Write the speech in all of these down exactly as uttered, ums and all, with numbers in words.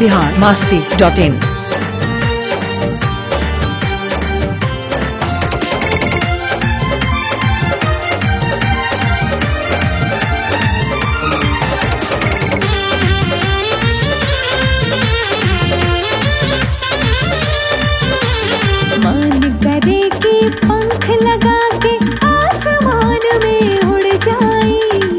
Bihar Masti dot इन। मन करे कि पंख लगा के आसमान में उड़ जाई।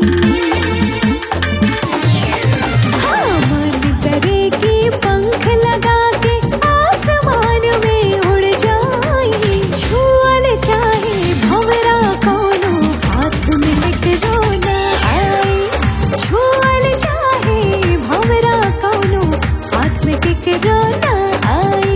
हाँ, मन करे कि पंख लगा के आसमान में उड़ जाई। छुअल चाहे भंवरा कोनो हाथ में केकरो न आई। छुअल चाहे भंवरा कोनो हाथ में केकरो न आई।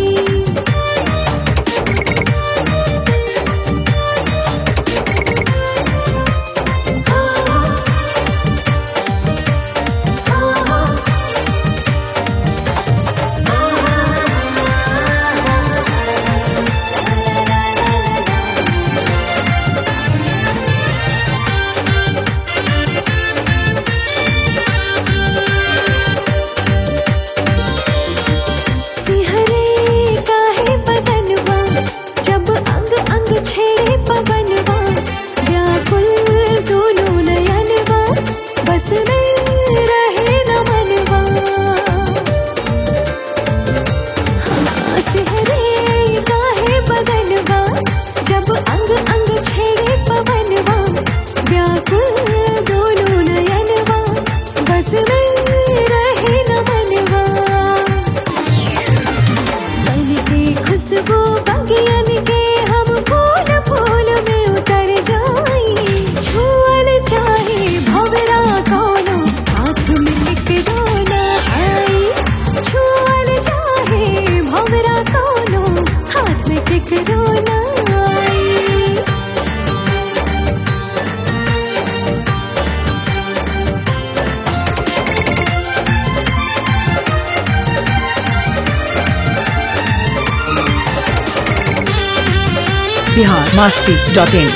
खुशबू बगियन के हम फूल फूल में उतर जाई। छुअल चाहे भंवरा कोनो हाथ में केकरो न आई। छुअल चाहे भंवरा कोनो हाथ में केकरो न आई। Bihar Masti dot in.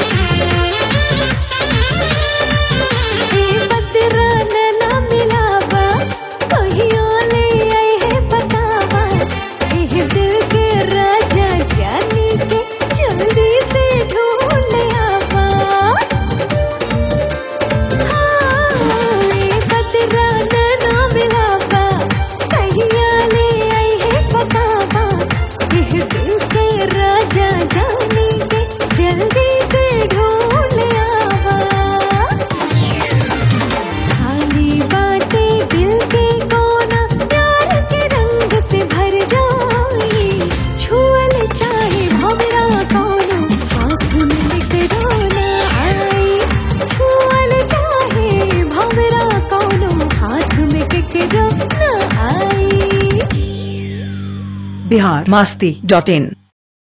Bihar Masti dot in.